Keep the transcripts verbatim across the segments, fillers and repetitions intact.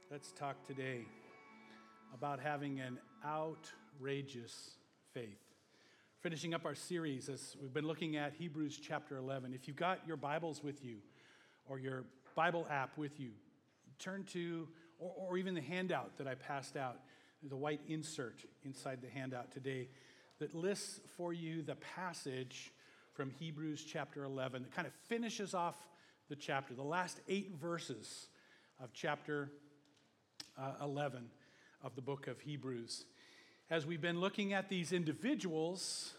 Let's talk today about having an outrageous faith. Finishing up our series as we've been looking at Hebrews chapter eleven. If you've got your Bibles with you or your Bible app with you, turn to, or, or even the handout that I passed out, the white insert inside the handout today that lists for you the passage from Hebrews chapter eleven that kind of finishes off the chapter, the last eight verses of chapter uh, eleven of the book of Hebrews. As we've been looking at these individuals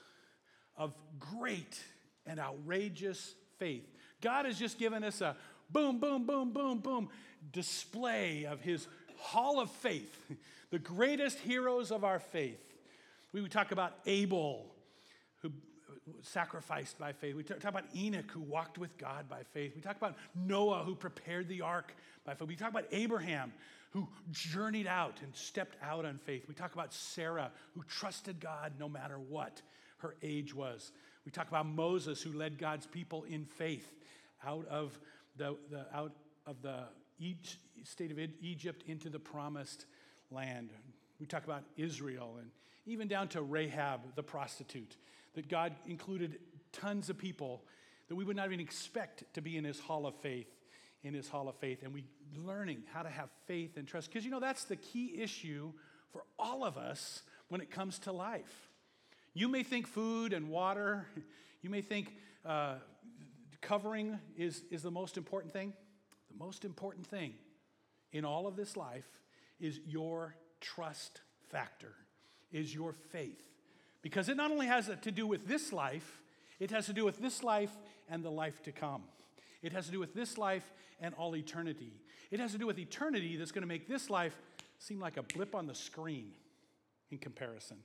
of great and outrageous faith, God has just given us a boom, boom, boom, boom, boom display of his hall of faith, the greatest heroes of our faith. We would talk about Abel, who sacrificed by faith. We talk about Enoch, who walked with God by faith. We talk about Noah, who prepared the ark by faith. We talk about Abraham, who journeyed out and stepped out on faith. We talk about Sarah, who trusted God no matter what her age was. We talk about Moses, who led God's people in faith out of the, the out of the state of Egypt into the promised land. We talk about Israel and even down to Rahab, the prostitute, that God included tons of people that we would not even expect to be in his hall of faith, in his hall of faith. And we learning how to have faith and trust. Because, you know, that's the key issue for all of us when it comes to life. You may think food and water, you may think uh, covering is, is the most important thing. The most important thing in all of this life is your trust factor, is your faith. Because it not only has to do with this life, it has to do with this life and the life to come. It has to do with this life and all eternity. It has to do with eternity that's going to make this life seem like a blip on the screen in comparison.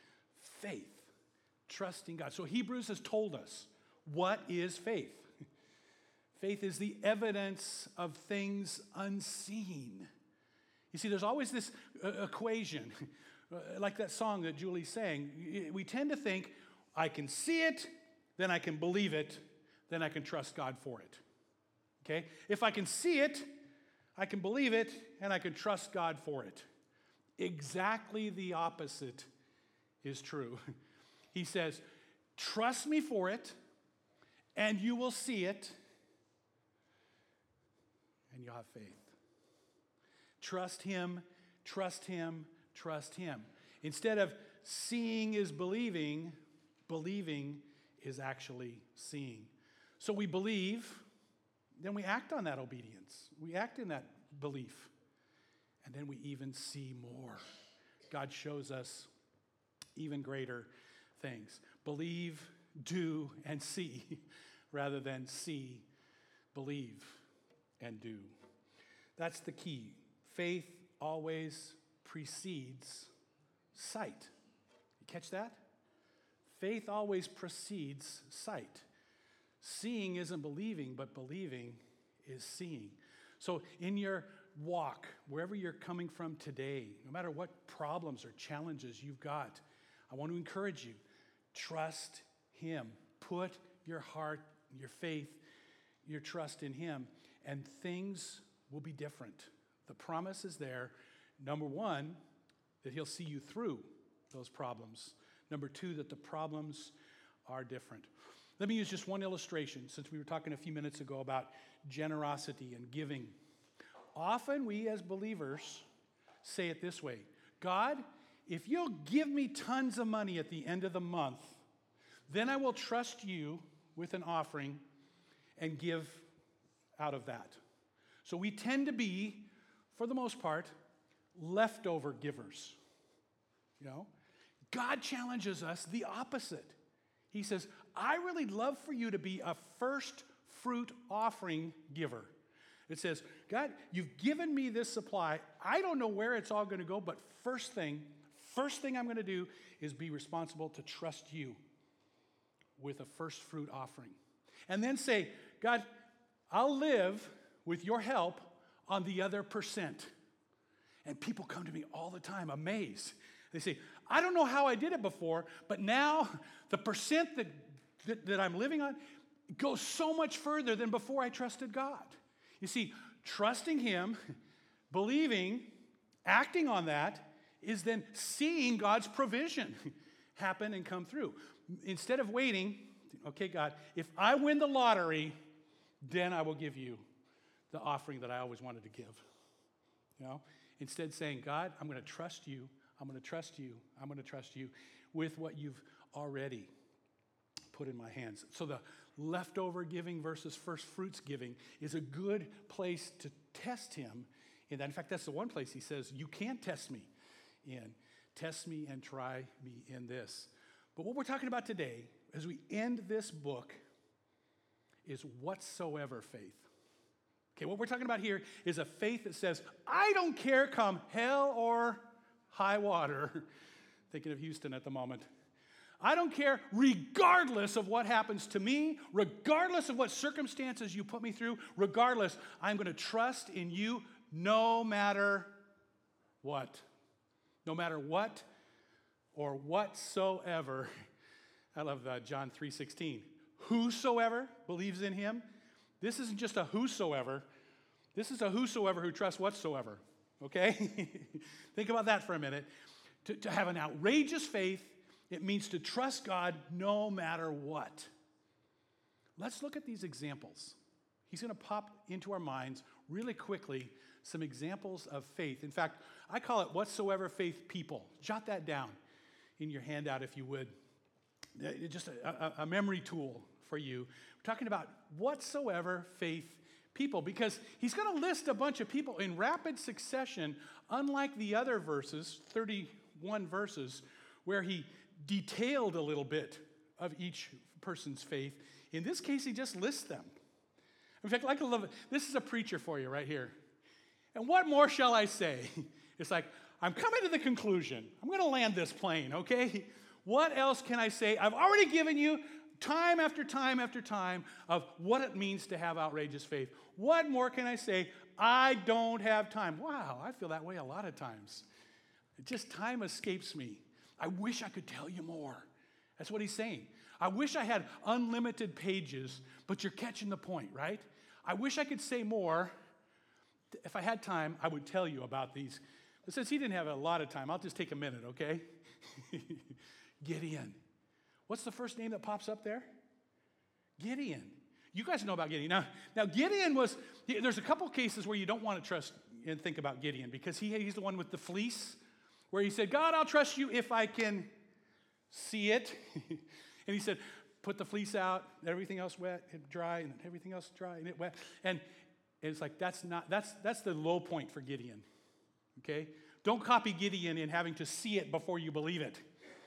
Faith, trusting God. So Hebrews has told us, what is faith? Faith is the evidence of things unseen. You see, there's always this uh, equation, uh, like that song that Julie sang. We tend to think, I can see it, then I can believe it, then I can trust God for it. Okay? If I can see it, I can believe it, and I can trust God for it. Exactly the opposite is true. He says, trust me for it, and you will see it, and you'll have faith. Trust him, trust him, trust him. Instead of seeing is believing, believing is actually seeing. So we believe, then we act on that obedience. We act in that belief. And then we even see more. God shows us even greater things. Believe, do, and see, rather than see, believe, and do. That's the key. Faith always precedes sight. You catch that? Faith always precedes sight. Seeing isn't believing, but believing is seeing. So in your walk, wherever you're coming from today, no matter what problems or challenges you've got, I want to encourage you, trust him. Put your heart, your faith, your trust in him, and things will be different. The promise is there. Number one, that he'll see you through those problems. Number two, that the problems are different. Let me use just one illustration, since we were talking a few minutes ago about generosity and giving. Often we as believers say it this way: God, if you'll give me tons of money at the end of the month, then I will trust you with an offering and give out of that. So we tend to be, for the most part, leftover givers. You know, God challenges us the opposite. He says, I really love for you to be a first fruit offering giver. It says, God, you've given me this supply. I don't know where it's all going to go, but first thing, first thing I'm going to do is be responsible to trust you with a first fruit offering. And then say, God, I'll live with your help on the other percent. And people come to me all the time, amazed. They say, I don't know how I did it before, but now the percent that, that, that I'm living on goes so much further than before I trusted God. You see, trusting him Believing, acting on that, is then seeing God's provision happen and come through. Instead of waiting, okay, God, if I win the lottery, then I will give you the offering that I always wanted to give. You know? Instead saying, God, I'm going to trust you. I'm going to trust you. I'm going to trust you with what you've already put in my hands. So the leftover giving versus first fruits giving is a good place to test him in that. In fact, that's the one place he says, you can test me in. Test me and try me in this. But what we're talking about today, as we end this book, is whatsoever faith. Okay, what we're talking about here is a faith that says, I don't care come hell or high water. Thinking of Houston at the moment. I don't care regardless of what happens to me, regardless of what circumstances you put me through, regardless, I'm going to trust in you no matter what. No matter what or whatsoever. I love uh, John three sixteen. Whosoever believes in him. This isn't just a whosoever. This is a whosoever who trusts whatsoever. Okay? Think about that for a minute. To, to have an outrageous faith, it means to trust God no matter what. Let's look at these examples. He's going to pop into our minds really quickly some examples of faith. In fact, I call it whatsoever faith people. Jot that down in your handout if you would. Just a, a, a memory tool for you. We're talking about whatsoever faith people, because he's going to list a bunch of people in rapid succession, unlike the other verses, thirty-one verses, where he detailed a little bit of each person's faith. In this case, he just lists them. In fact, like I love it. This is a preacher for you right here. And what more shall I say? It's like, I'm coming to the conclusion. I'm going to land this plane, okay? What else can I say? I've already given you time after time after time of what it means to have outrageous faith. What more can I say? I don't have time. Wow, I feel that way a lot of times. It just time escapes me. I wish I could tell you more. That's what he's saying. I wish I had unlimited pages, but you're catching the point, right? I wish I could say more. If I had time, I would tell you about these. But since he didn't have a lot of time, I'll just take a minute, okay? Gideon. What's the first name that pops up there? Gideon. You guys know about Gideon. Now, now Gideon was, there's a couple cases where you don't want to trust and think about Gideon, because he, he's the one with the fleece, where he said, God, I'll trust you if I can see it. And he said, put the fleece out, everything else wet and dry, and everything else dry and it wet. And it's like, that's not, that's that's the low point for Gideon. Okay? Don't copy Gideon in having to see it before you believe it.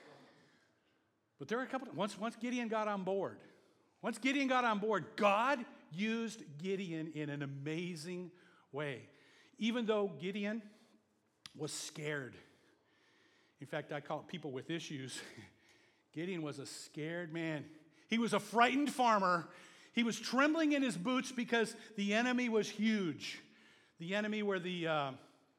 But there are a couple, once, once Gideon got on board, once Gideon got on board, God used Gideon in an amazing way. Even though Gideon was scared. In fact, I call it people with issues. Gideon was a scared man. He was a frightened farmer. He was trembling in his boots because the enemy was huge. The enemy were the, uh,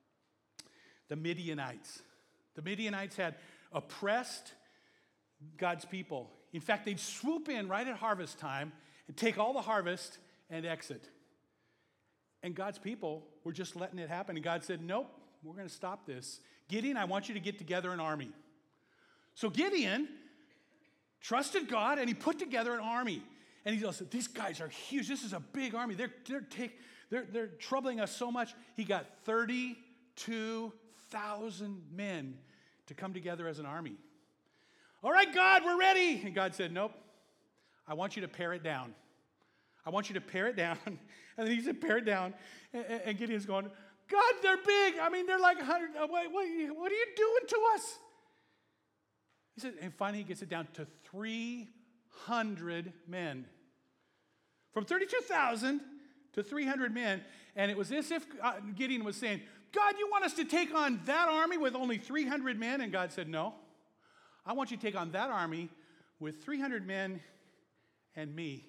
the Midianites. The Midianites had oppressed God's people. In fact, they'd swoop in right at harvest time and take all the harvest and exit. And God's people were just letting it happen. And God said, nope, we're going to stop this. Gideon, I want you to get together an army. So Gideon trusted God, and he put together an army. And he said, these guys are huge. This is a big army. They're, they're, take, they're, they're troubling us so much. He got thirty-two thousand men to come together as an army. All right, God, we're ready. And God said, nope, I want you to pare it down. I want you to pare it down. And then he said, pare it down. And, and Gideon's going, God, they're big. I mean, they're like one hundred. What, what, what are you doing to us? He said, and finally he gets it down to three hundred men. From thirty-two thousand to three hundred men. And it was as if Gideon was saying, God, you want us to take on that army with only three hundred men? And God said, no. I want you to take on that army with three hundred men and me.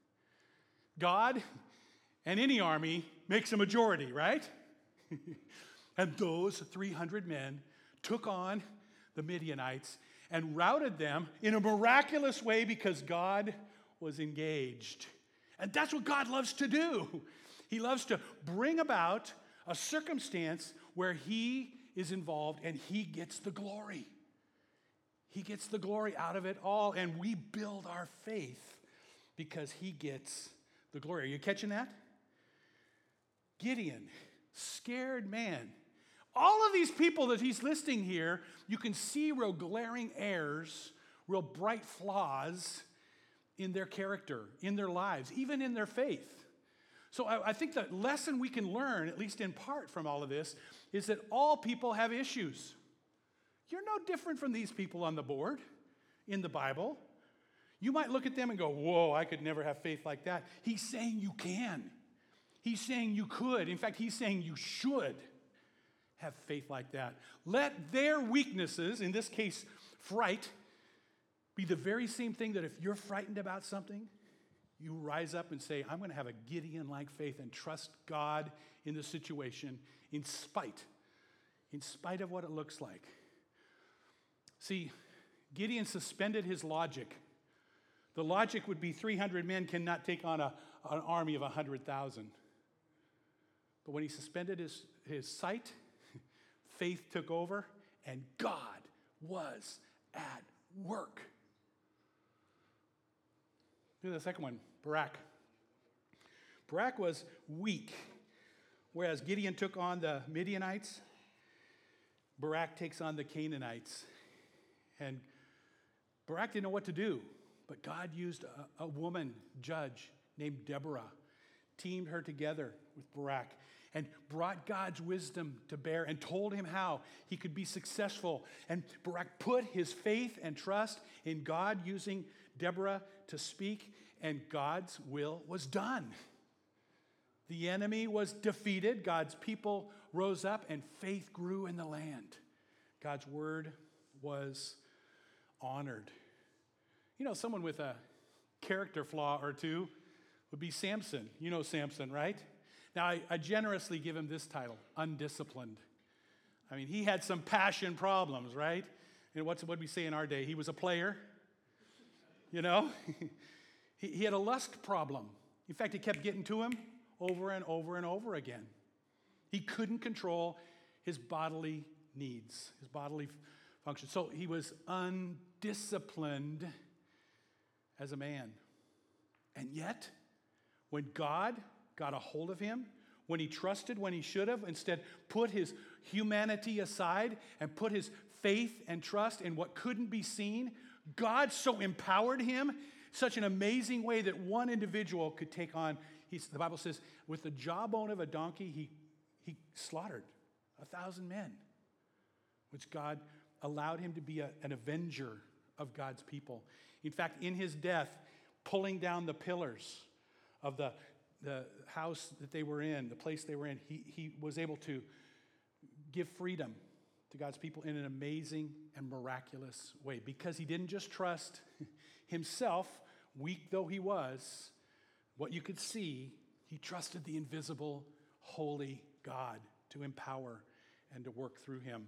God and any army makes a majority, right? And those three hundred men took on the Midianites and routed them in a miraculous way because God was engaged. And that's what God loves to do. He loves to bring about a circumstance where he is involved and he gets the glory. He gets the glory out of it all, and we build our faith because he gets the glory. Are you catching that? Gideon, scared man. All of these people that he's listing here, you can see real glaring errors, real bright flaws in their character, in their lives, even in their faith. So I, I think the lesson we can learn, at least in part from all of this, is that all people have issues. You're no different from these people on the board in the Bible. You might look at them and go, whoa, I could never have faith like that. He's saying you can. He's saying you could. In fact, he's saying you should have faith like that. Let their weaknesses, in this case, fright, be the very same thing that if you're frightened about something, you rise up and say, I'm going to have a Gideon-like faith and trust God in the situation in spite, in spite of what it looks like. See, Gideon suspended his logic. The logic would be three hundred men cannot take on a, an army of one hundred thousand. But when he suspended his, his sight, faith took over, and God was at work. Look at the second one, Barak. Barak was weak, whereas Gideon took on the Midianites. Barak takes on the Canaanites. And Barak didn't know what to do, but God used a, a woman judge named Deborah, teamed her together with Barak, and brought God's wisdom to bear and told him how he could be successful. And Barak put his faith and trust in God using Deborah to speak, and God's will was done. The enemy was defeated. God's people rose up, and faith grew in the land. God's word was honored. You know, someone with a character flaw or two would be Samson. You know Samson, right? Now, I, I generously give him this title, undisciplined. I mean, he had some passion problems, right? And what's what we say in our day? He was a player, you know? he, he had a lust problem. In fact, it kept getting to him over and over and over again. He couldn't control his bodily needs, his bodily function. So he was undisciplined as a man. And yet, when God got a hold of him, when he trusted when he should have, instead put his humanity aside and put his faith and trust in what couldn't be seen, God so empowered him such an amazing way that one individual could take on, he's, the Bible says, with the jawbone of a donkey, he, he slaughtered a thousand men, which God allowed him to be a, an avenger of God's people. In fact, in his death, pulling down the pillars of the, the house that they were in, the place they were in, he, he was able to give freedom to God's people in an amazing and miraculous way because he didn't just trust himself, weak though he was, what you could see, he trusted the invisible, holy God to empower and to work through him.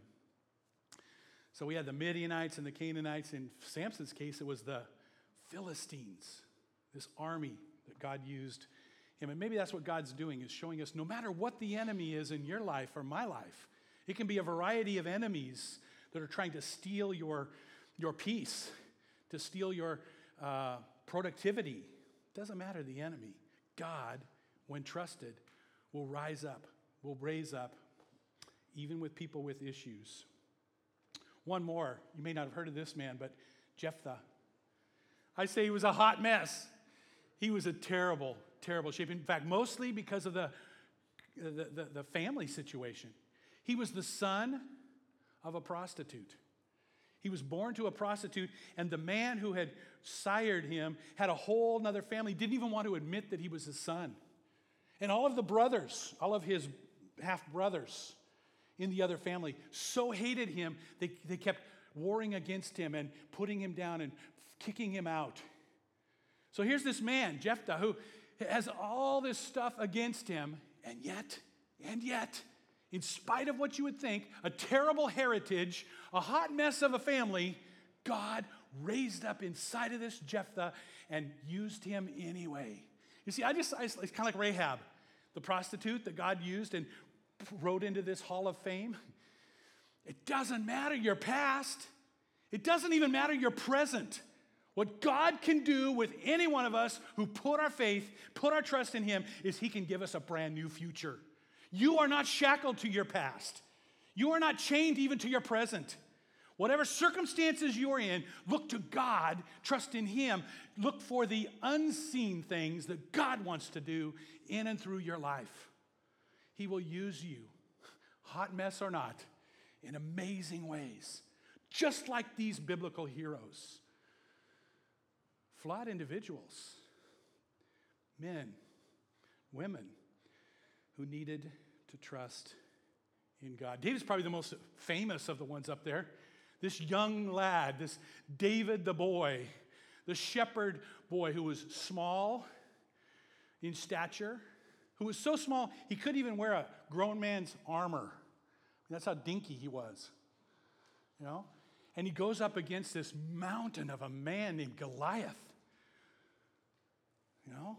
So we had the Midianites and the Canaanites. In Samson's case, it was the Philistines, this army that God used him. And maybe that's what God's doing, is showing us no matter what the enemy is in your life or my life, it can be a variety of enemies that are trying to steal your, your peace, to steal your uh, productivity. It doesn't matter the enemy. God, when trusted, will rise up, will raise up, even with people with issues. One more. You may not have heard of this man, but Jephthah. I say he was a hot mess. He was a terrible, terrible shape. In fact, mostly because of the, the, the, the family situation. He was the son of a prostitute. He was born to a prostitute, and the man who had sired him had a whole other family, didn't even want to admit that he was his son. And all of the brothers, all of his half-brothers in the other family so hated him, they, they kept warring against him and putting him down and kicking him out. So here's this man, Jephthah, who has all this stuff against him, and yet, and yet, in spite of what you would think, a terrible heritage, a hot mess of a family, God raised up inside of this Jephthah and used him anyway. You see, I just, I, it's kind of like Rahab, the prostitute that God used and wrote into this hall of fame. It doesn't matter your past. It doesn't even matter your present. What God can do with any one of us who put our faith, put our trust in him, is he can give us a brand new future. You are not shackled to your past. You are not chained even to your present. Whatever circumstances you're in, look to God, trust in him. Look for the unseen things that God wants to do in and through your life. He will use you, hot mess or not, in amazing ways, just like these biblical heroes. Flawed individuals, men, women who needed to trust in God. David's probably the most famous of the ones up there. This young lad, this David the boy, the shepherd boy who was small in stature, who was so small he couldn't even wear a grown man's armor. That's how dinky he was, you know? And he goes up against this mountain of a man named Goliath. You know?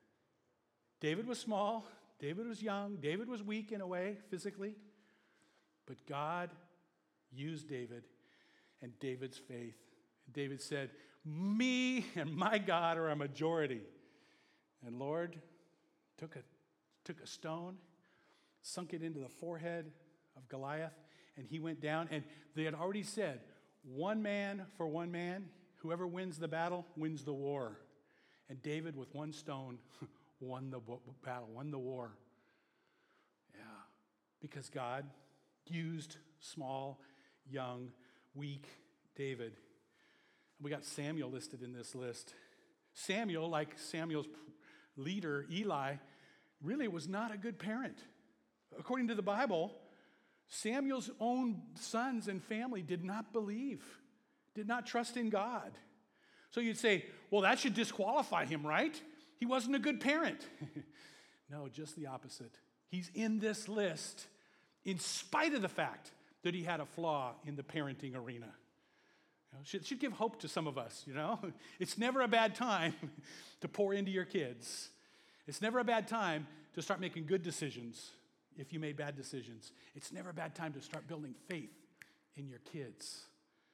David was small. David was young. David was weak in a way, physically. But God used David and David's faith. David said, me and my God are a majority. And Lord took a, took a stone, sunk it into the forehead of Goliath, and he went down. And they had already said, one man for one man, whoever wins the battle wins the war. And David, with one stone, won the battle, won the war. Yeah, because God used small, young, weak David. We got Samuel listed in this list. Samuel, like Samuel's leader, Eli, really was not a good parent. According to the Bible, Samuel's own sons and family did not believe, did not trust in God. So you'd say, well, that should disqualify him, right? He wasn't a good parent. No, just the opposite. He's in this list in spite of the fact that he had a flaw in the parenting arena. You know, should, should give hope to some of us, you know? It's never a bad time to pour into your kids. It's never a bad time to start making good decisions if you made bad decisions. It's never a bad time to start building faith in your kids.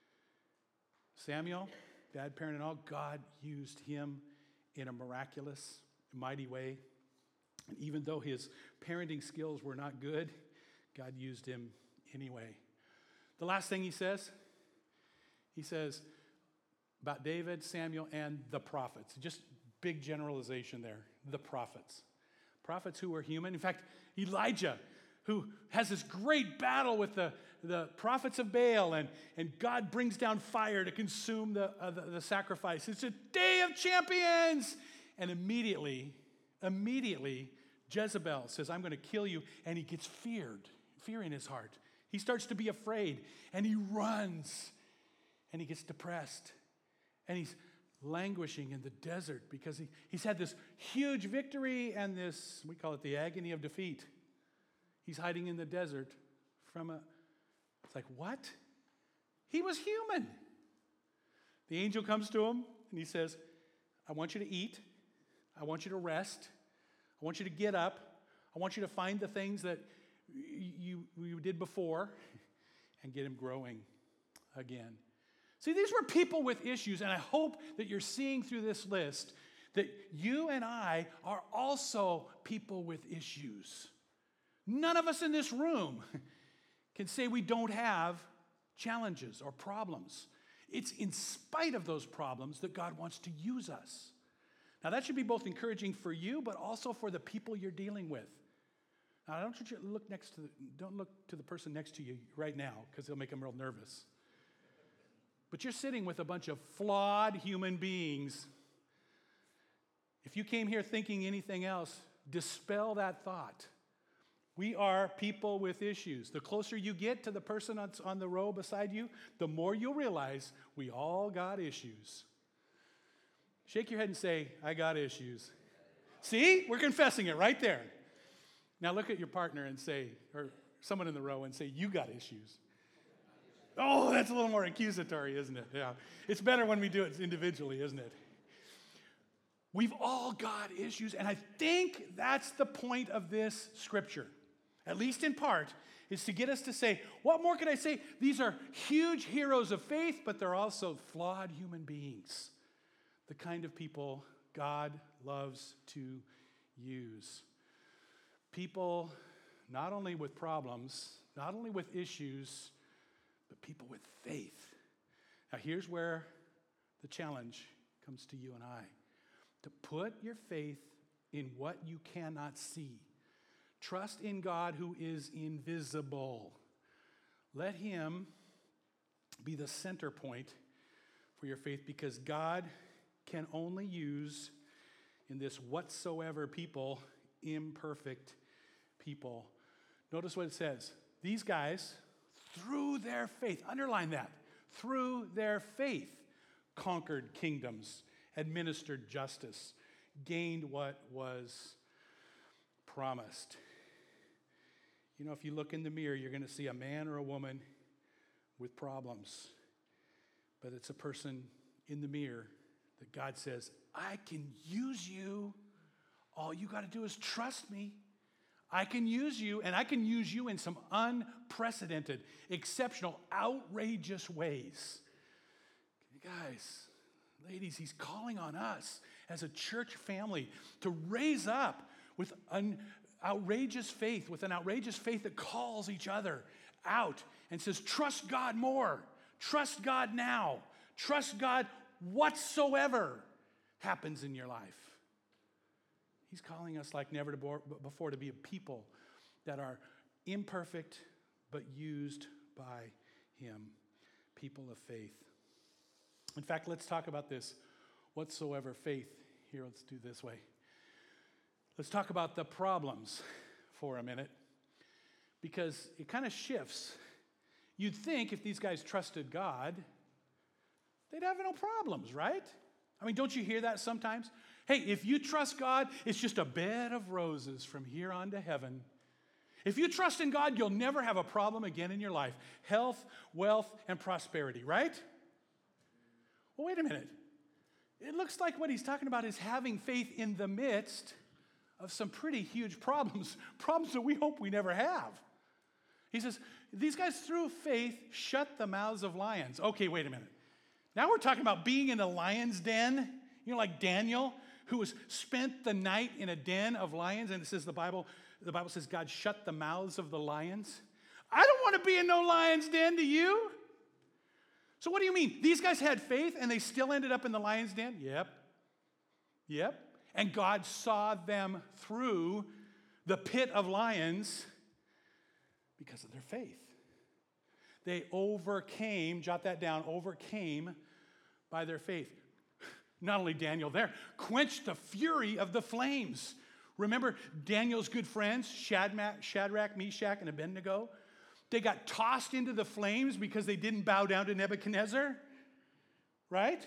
Samuel, bad parent and all, God used him in a miraculous, mighty way. And even though his parenting skills were not good, God used him anyway. The last thing he says, he says about David, Samuel, and the prophets. Just big generalization there. The prophets. Prophets who were human. In fact, Elijah, who has this great battle with the, the prophets of Baal, and, and God brings down fire to consume the, uh, the, the sacrifice. It's a day of champions. And immediately, immediately, Jezebel says, I'm going to kill you. And he gets feared, fear in his heart. He starts to be afraid, and he runs, and he gets depressed, and he's languishing in the desert because he, he's had this huge victory and this, we call it the agony of defeat. He's hiding in the desert from a, it's like, what? He was human. The angel comes to him, and he says, I want you to eat. I want you to rest. I want you to get up. I want you to find the things that you, you did before and get him growing again. See, these were people with issues, and I hope that you're seeing through this list that you and I are also people with issues. None of us in this room can say we don't have challenges or problems. It's in spite of those problems that God wants to use us. Now, that should be both encouraging for you, but also for the people you're dealing with. Now, I don't want you to look next to the, don't look to the person next to you right now, because it'll make them real nervous. But you're sitting with a bunch of flawed human beings. If you came here thinking anything else, dispel that thought. We are people with issues. The closer you get to the person that's on the row beside you, the more you'll realize we all got issues. Shake your head and say, I got issues. See? We're confessing it right there. Now look at your partner and say, or someone in the row and say, you got issues. Oh, that's a little more accusatory, isn't it? Yeah. It's better when we do it individually, isn't it? We've all got issues, and I think that's the point of this scripture. at least in part, is to get us to say, what more could I say? These are huge heroes of faith, but they're also flawed human beings, the kind of people God loves to use. People not only with problems, not only with issues, but people with faith. Now here's where the challenge comes to you and I. To put your faith in what you cannot see. Trust in God who is invisible. Let him be the center point for your faith, because God can only use in this whatsoever people, imperfect people. Notice what it says. These guys, through their faith, underline that, through their faith, conquered kingdoms, administered justice, gained what was promised. You know, if you look in the mirror, you're going to see a man or a woman with problems. But it's a person in the mirror that God says, I can use you. All you got to do is trust me. I can use you, and I can use you in some unprecedented, exceptional, outrageous ways. Guys, ladies, he's calling on us as a church family to raise up with an outrageous faith, with an outrageous faith that calls each other out and says, trust God more. Trust God now. Trust God whatsoever happens in your life. He's calling us like never before to be a people that are imperfect but used by him, people of faith. In fact, let's talk about this whatsoever faith. Here, let's do this way. Let's talk about the problems for a minute, because it kind of shifts. You'd think if these guys trusted God, they'd have no problems, right? I mean, don't you hear that sometimes? Hey, if you trust God, it's just a bed of roses from here on to heaven. If you trust in God, you'll never have a problem again in your life. Health, wealth, and prosperity, right? Well, wait a minute. It looks like what he's talking about is having faith in the midst of some pretty huge problems, problems that we hope we never have. He says, these guys through faith shut the mouths of lions. Okay, wait a minute. Now we're talking about being in a lion's den, you know, like Daniel, who was spent the night in a den of lions, and it says the Bible, the Bible says God shut the mouths of the lions. I don't want to be in no lion's den, do you? So what do you mean? These guys had faith and they still ended up in the lion's den? Yep. Yep. And God saw them through the pit of lions because of their faith. They overcame, jot that down, overcame by their faith. Not only Daniel there, quenched the fury of the flames. Remember Daniel's good friends, Shadrach, Meshach, and Abednego? They got tossed into the flames because they didn't bow down to Nebuchadnezzar, right?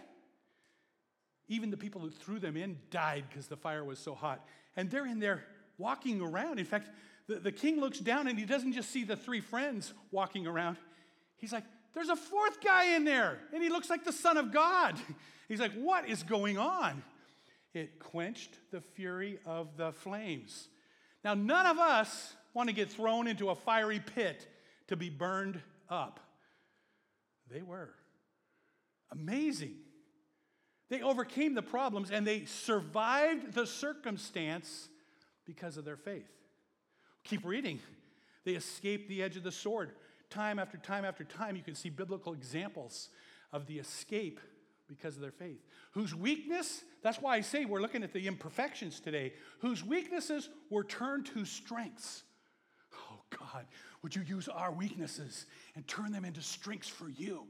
Even the people who threw them in died because the fire was so hot. And they're in there walking around. In fact, the, the king looks down and he doesn't just see the three friends walking around. He's like, there's a fourth guy in there, and he looks like the Son of God. He's like, what is going on? It quenched the fury of the flames. Now, none of us want to get thrown into a fiery pit to be burned up. They were. Amazing. They overcame the problems, and they survived the circumstance because of their faith. Keep reading. They escaped the edge of the sword. Time after time after time, you can see biblical examples of the escape because of their faith. Whose weakness, that's why I say we're looking at the imperfections today, whose weaknesses were turned to strengths. Oh God, would you use our weaknesses and turn them into strengths for you?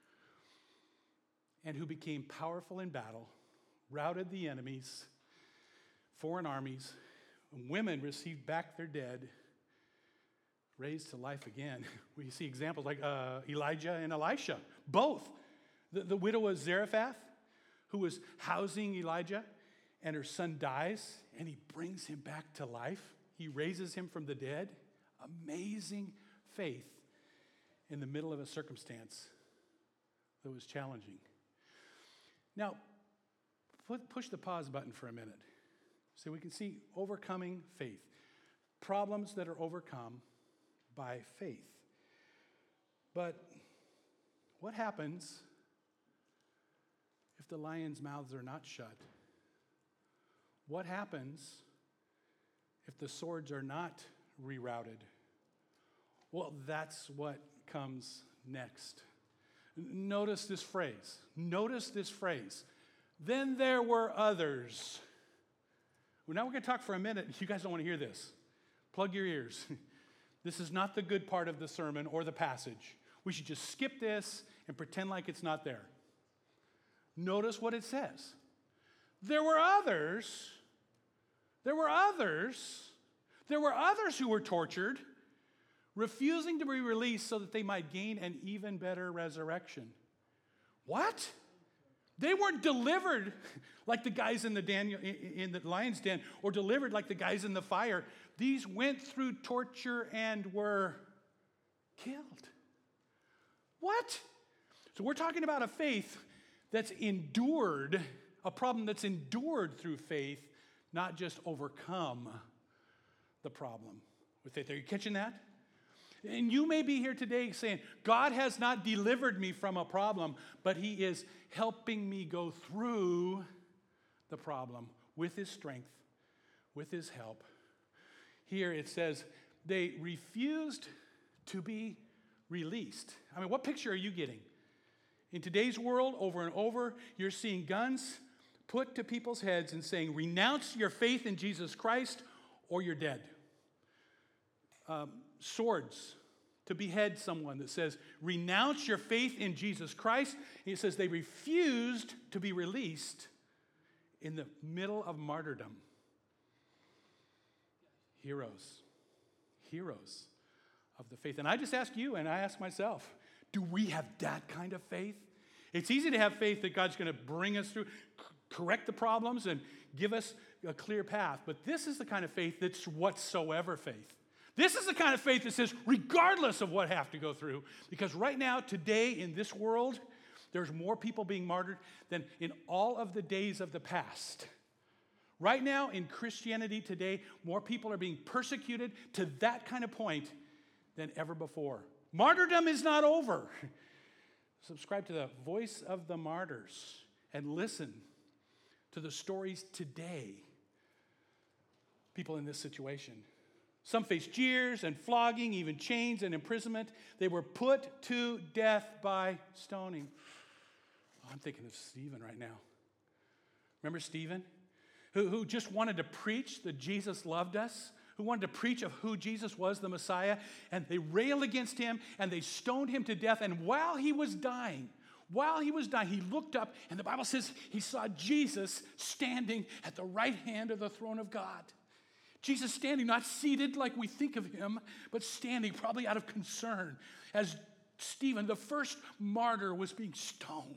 And who became powerful in battle, routed the enemies, foreign armies. Women received back their dead, raised to life again. We see examples like uh, Elijah and Elisha, both. The, the widow of Zarephath, who was housing Elijah, and her son dies, and he brings him back to life. He raises him from the dead. Amazing faith in the middle of a circumstance that was challenging. Now, put, push the pause button for a minute so we can see overcoming faith. problems that are overcome by faith. But what happens if the lions' mouths are not shut? What happens if the swords are not rerouted? Well, that's what comes next. Notice this phrase. Notice this phrase. Then there were others. Well, now we're going to talk for a minute. You guys don't want to hear this. Plug your ears. This is not the good part of the sermon or the passage. We should just skip this and pretend like it's not there. Notice what it says. There were others. There were others. There were others who were tortured, refusing to be released so that they might gain an even better resurrection. What? They weren't delivered like the guys in the Daniel in the lion's den, or delivered like the guys in the fire. These went through torture and were killed. What? So we're talking about a faith that's endured, a problem that's endured through faith, not just overcome the problem with faith. Are you catching that? And you may be here today saying, God has not delivered me from a problem, but he is helping me go through the problem with his strength, with his help. Here it says, they refused to be released. I mean, what picture are you getting? In today's world, over and over, you're seeing guns put to people's heads and saying, renounce your faith in Jesus Christ or you're dead. Um, swords to behead someone that says, renounce your faith in Jesus Christ. And it says they refused to be released in the middle of martyrdom. Heroes. Heroes of the faith. And I just ask you, and I ask myself, do we have that kind of faith? It's easy to have faith that God's going to bring us through, c- correct the problems, and give us a clear path. But this is the kind of faith that's whatsoever faith. This is the kind of faith that says, regardless of what I have to go through, because right now, today, in this world, there's more people being martyred than in all of the days of the past. Right now, in Christianity today, more people are being persecuted to that kind of point than ever before. Martyrdom is not over. Subscribe to the Voice of the Martyrs and listen to the stories today. People in this situation. Some faced jeers and flogging, even chains and imprisonment. They were put to death by stoning. Oh, I'm thinking of Stephen right now. Remember Stephen? Who, who just wanted to preach that Jesus loved us? Who wanted to preach of who Jesus was, the Messiah? And they railed against him and they stoned him to death. And while he was dying, while he was dying, he looked up and the Bible says he saw Jesus standing at the right hand of the throne of God. Jesus standing, not seated like we think of him, but standing probably out of concern as Stephen, the first martyr, was being stoned.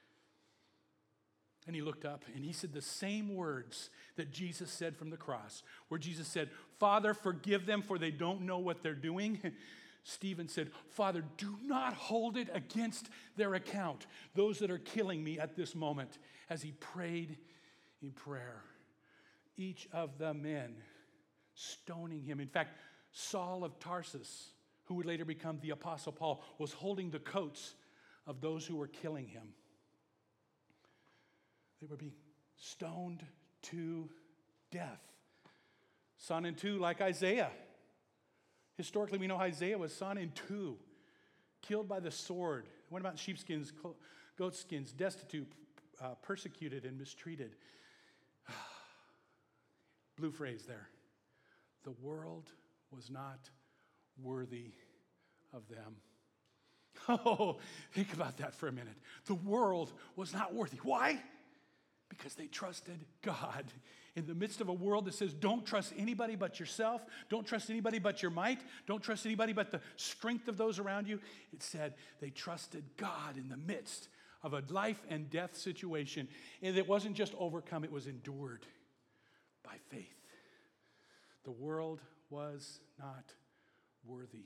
And he looked up and he said the same words that Jesus said from the cross, where Jesus said, Father, forgive them for they don't know what they're doing. Stephen said, Father, do not hold it against their account, those that are killing me at this moment, as he prayed in prayer. Each of the men stoning him. In fact, Saul of Tarsus, who would later become the Apostle Paul, was holding the coats of those who were killing him. They were being stoned to death. Sawn in two like Isaiah. Historically, we know Isaiah was sawn in two, killed by the sword. What about sheepskins, goatskins, destitute, uh, persecuted, and mistreated? Blue phrase there. The world was not worthy of them. Oh, think about that for a minute. The world was not worthy. Why? Because they trusted God. In the midst of a world that says, don't trust anybody but yourself, don't trust anybody but your might, don't trust anybody but the strength of those around you, it said they trusted God in the midst of a life and death situation. And it wasn't just overcome, it was endured by faith. The world was not worthy.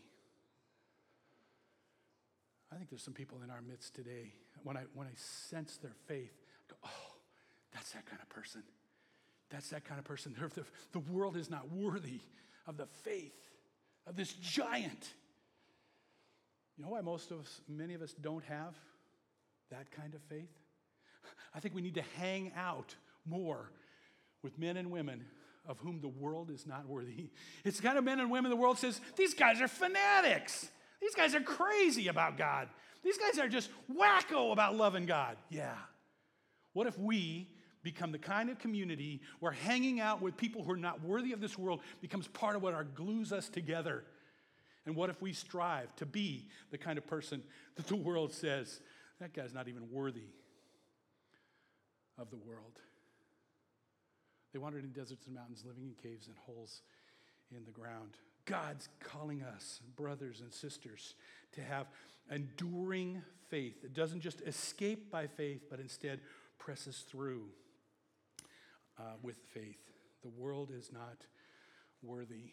I think there's some people in our midst today, when I, when I sense their faith, I go, oh, that's that kind of person. That's that kind of person. The, the world is not worthy of the faith of this giant. You know why most of us, many of us don't have that kind of faith? I think we need to hang out more with men and women of whom the world is not worthy. It's the kind of men and women the world says, these guys are fanatics. These guys are crazy about God. These guys are just wacko about loving God. Yeah. What if we become the kind of community where hanging out with people who are not worthy of this world becomes part of what our glues us together? And what if we strive to be the kind of person that the world says, that guy's not even worthy of the world? They wandered in deserts and mountains, living in caves and holes in the ground. God's calling us, brothers and sisters, to have enduring faith. It doesn't just escape by faith, but instead presses through uh, with faith. The world is not worthy.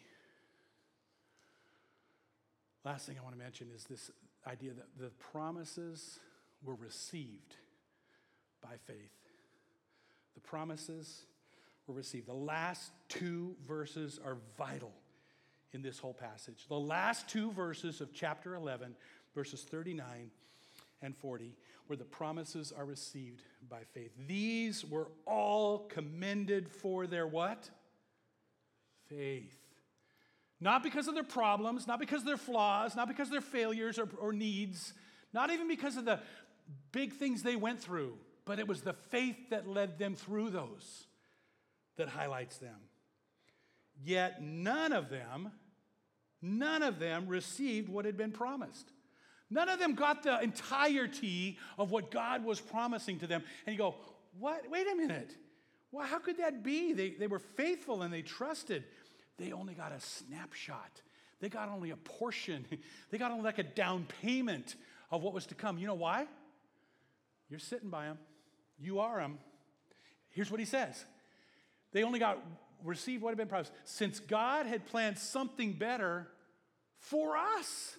Last thing I want to mention is this idea that the promises were received by faith. The promises were received. The last two verses are vital in this whole passage. The last two verses of chapter eleven, verses thirty-nine and forty, where the promises are received by faith. These were all commended for their what? Faith. Not because of their problems, not because of their flaws, not because of their failures or, or needs, not even because of the big things they went through, but it was the faith that led them through those that highlights them. Yet none of them, none of them received what had been promised. None of them got the entirety of what God was promising to them. And you go, what? Wait a minute. Well, how could that be? They, they were faithful and they trusted. They only got a snapshot. They got only a portion. They got only like a down payment of what was to come. You know why? You're sitting by them. You are them. Here's what he says. They only got received what had been promised. Since God had planned something better for us.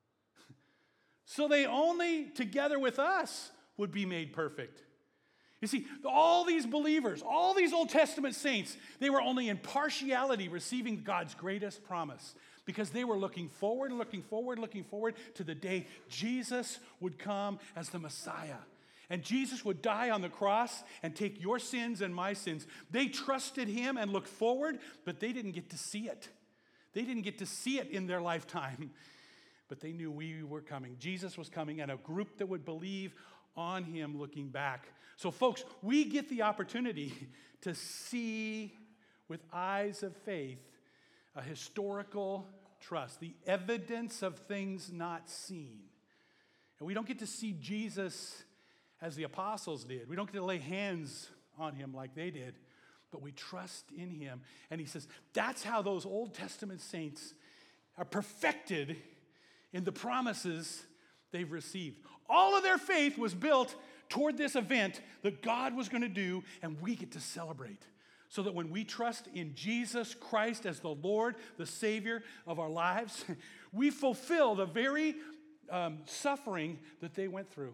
So they only, together with us, would be made perfect. You see, all these believers, all these Old Testament saints, they were only in partiality receiving God's greatest promise because they were looking forward, looking forward, looking forward to the day Jesus would come as the Messiah. And Jesus would die on the cross and take your sins and my sins. They trusted him and looked forward, but they didn't get to see it. They didn't get to see it in their lifetime, but they knew we were coming. Jesus was coming, and a group that would believe on him looking back. So folks, we get the opportunity to see with eyes of faith a historical trust, the evidence of things not seen. And we don't get to see Jesus as the apostles did. We don't get to lay hands on him like they did, but we trust in him. And he says, that's how those Old Testament saints are perfected in the promises they've received. All of their faith was built toward this event that God was going to do, and we get to celebrate. So that when we trust in Jesus Christ as the Lord, the Savior of our lives, we fulfill the very um, suffering that they went through.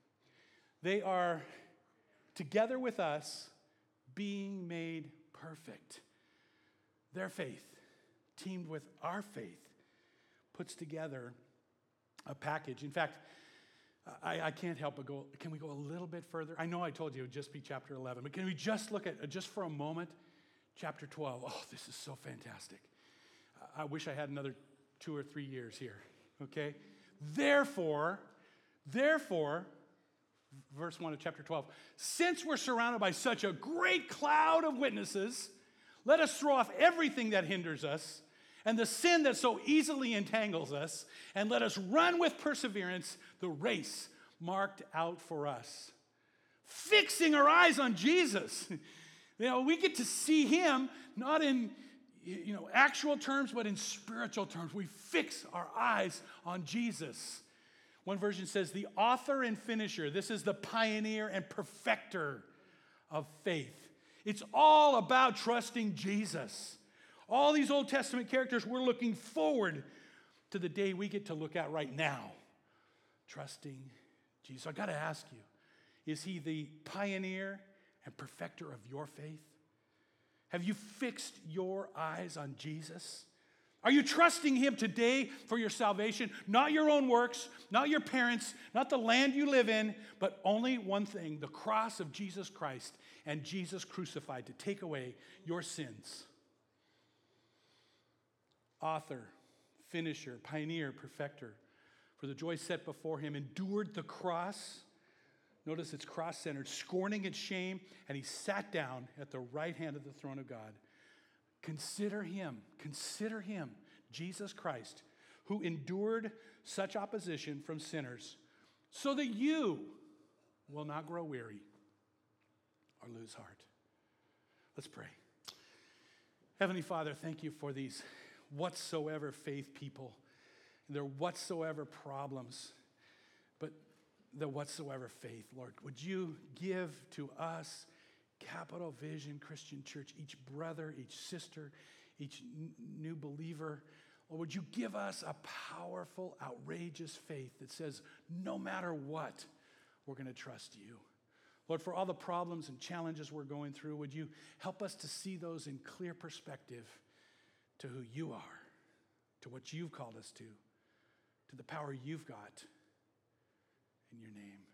They are, together with us, being made perfect. Their faith, teamed with our faith, puts together a package. In fact, I, I can't help but go, can we go a little bit further? I know I told you it would just be chapter eleven, but can we just look at, just for a moment, chapter twelve? Oh, this is so fantastic. I wish I had another two or three years here, okay? Therefore, therefore, verse one of chapter twelve, since we're surrounded by such a great cloud of witnesses, let us throw off everything that hinders us and the sin that so easily entangles us, and let us run with perseverance the race marked out for us. Fixing our eyes on Jesus. You know, we get to see him not in, you know, actual terms, but in spiritual terms. We fix our eyes on Jesus. One version says the author and finisher. This is the pioneer and perfecter of faith. It's all about trusting Jesus. All these Old Testament characters, we're looking forward to the day we get to look at right now. Trusting Jesus. So I got to ask you, is he the pioneer and perfecter of your faith? Have you fixed your eyes on Jesus? Are you trusting him today for your salvation? Not your own works, not your parents, not the land you live in, but only one thing, the cross of Jesus Christ and Jesus crucified to take away your sins. Author, finisher, pioneer, perfecter, for the joy set before him, endured the cross. Notice it's cross-centered, scorning its shame, and he sat down at the right hand of the throne of God. Consider him, consider him, Jesus Christ, who endured such opposition from sinners, so that you will not grow weary or lose heart. Let's pray. Heavenly Father, thank you for these whatsoever faith people, their whatsoever problems, but the whatsoever faith, Lord. Would you give to us, Capital Vision Christian Church, each brother, each sister, each n- new believer, or would you give us a powerful, outrageous faith that says, no matter what, we're going to trust you. Lord, for all the problems and challenges we're going through, would you help us to see those in clear perspective to who you are, to what you've called us to, to the power you've got. In your name.